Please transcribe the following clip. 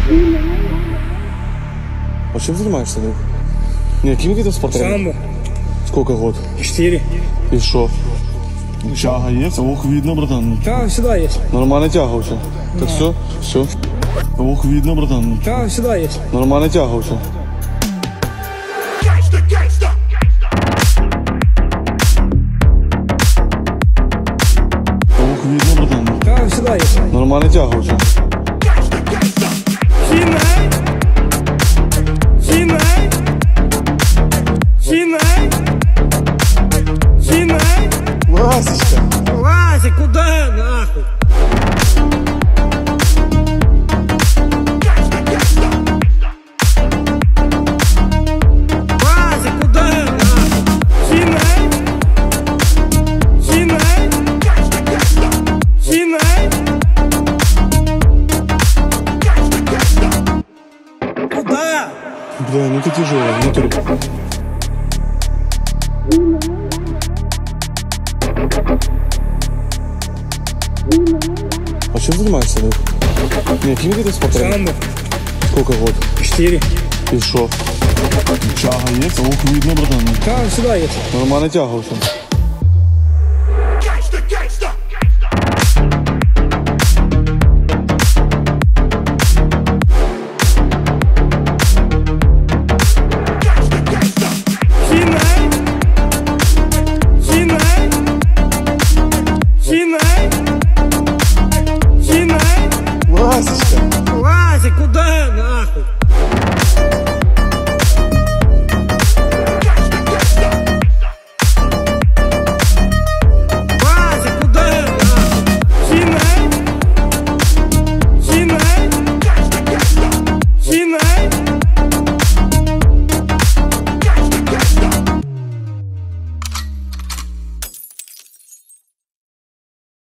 А чем занимаешься, друг? Не, каким видом спорта? Самбо. Сколько год? 4. И что? Тяга есть? Ох, видно, братан. Да, всегда есть. Нормальная тяга у тебя. Так все? Все. Ох, видно, братан. Да, всегда есть. Нормальная тяга у тебя. Ох, видно, братан. Да, всегда есть. Нормальная тяга у тебя. Синай! Синай! Синай! Синай! Ласечка. Лазик, куда нахуй? Лазик, куда нахуй? Синай! Синай! Синай! Куда? Бля, ну ты тяжелый, в натуре. А чем занимаешься, друг? Не, каким видом спорта? Самбо. Сколько год? 4. И что? Тяга есть? Ох, видно, братан. Да, всегда есть. Нормальная тяга у тебя.